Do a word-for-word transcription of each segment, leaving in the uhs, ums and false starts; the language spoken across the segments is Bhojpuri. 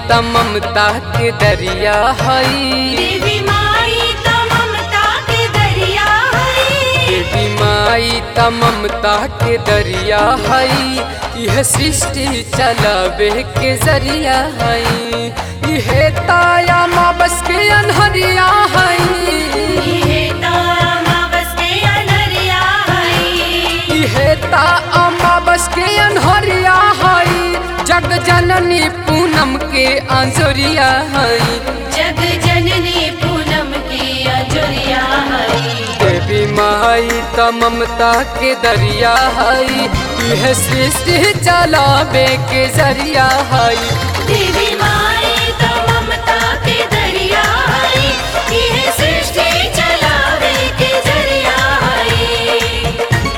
त ममता के दरिया हई। देवी माई त ममता के दरिया हई। देवी माई त ममता के दरिया हई। यह सृष्टि चलावे के जरिया हई। यह ताया माँ बस के अनहरिया हई। इहे त अमावस के अनहरिया हई। यह ता अम्मा बस के अनहरिया हई। जग जननी पूनम के आंजरिया हई। जग जननी पूनम की अजरिया हई। देवी माई त ममता के दरिया हई। यह सृष्टि चलावे के जरिया हई। देवी माई त ममता के दरिया हई। इहे सृष्टि चलावे के जरिया हई।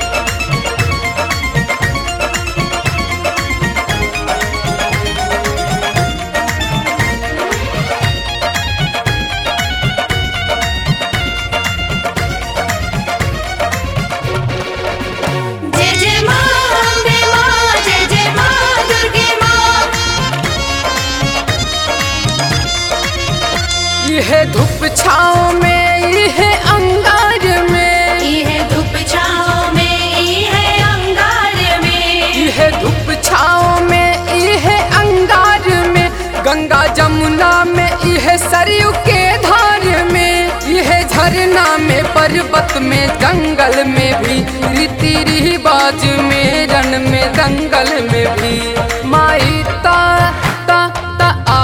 जय जय माँ अम्बे माँ, जय जय माँ दुर्गे माँ। यह धूप छाँव में यह अंगार में। इहे धूप छाँव में इहे अंगार में। यह धूप छाँव में यह अंगार में। गंगा जमुना में यह सरयू के धार में। यह झरना में पर्वत में जंगल में भी। रीति रिवाज में रण में दंगल में भी। माई ता ता ता आ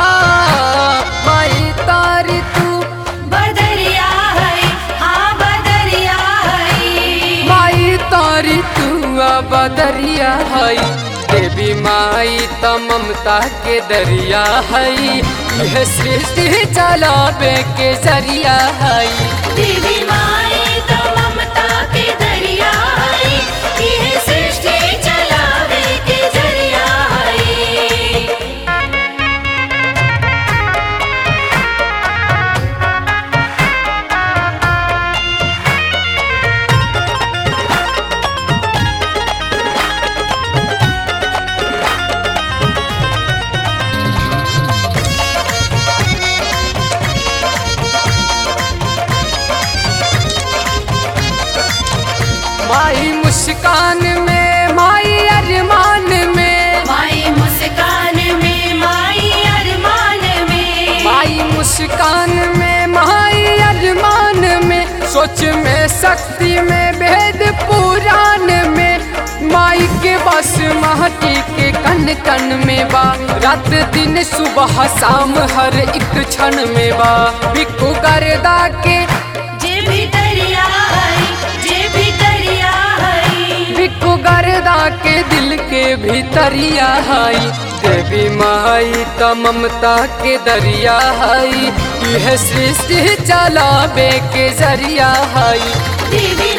माई तारी तू। बदरिया हई, हाँ बदरिया हई। माई तारी तू आ बदरिया हई। देवी माई त ममता के दरिया हई। यह सृष्टि चलावे के जरिया हई। देवी माई त ममता के दरिया हई। इहे सृष्टि चलावे के जरिया हई। माई मुस्कान में माई अरमान में। माई मुस्कान में माई अरमान में। माई मुस्कान में माई अरमान में। सोच में शक्ति में भेद पुराण में। माई के बस माटी के कन कन में बा। रात दिन सुबह शाम हर एक क्षण में बा। बिकु गर्दा के जे भी दरिया हई, जे भी दरिया हई। बिकु गर्दा के दिल के भीतरिया हई। देवी माई त ममता के दरिया हई। यह सृष्टि चलावे के जरिया हई। देवी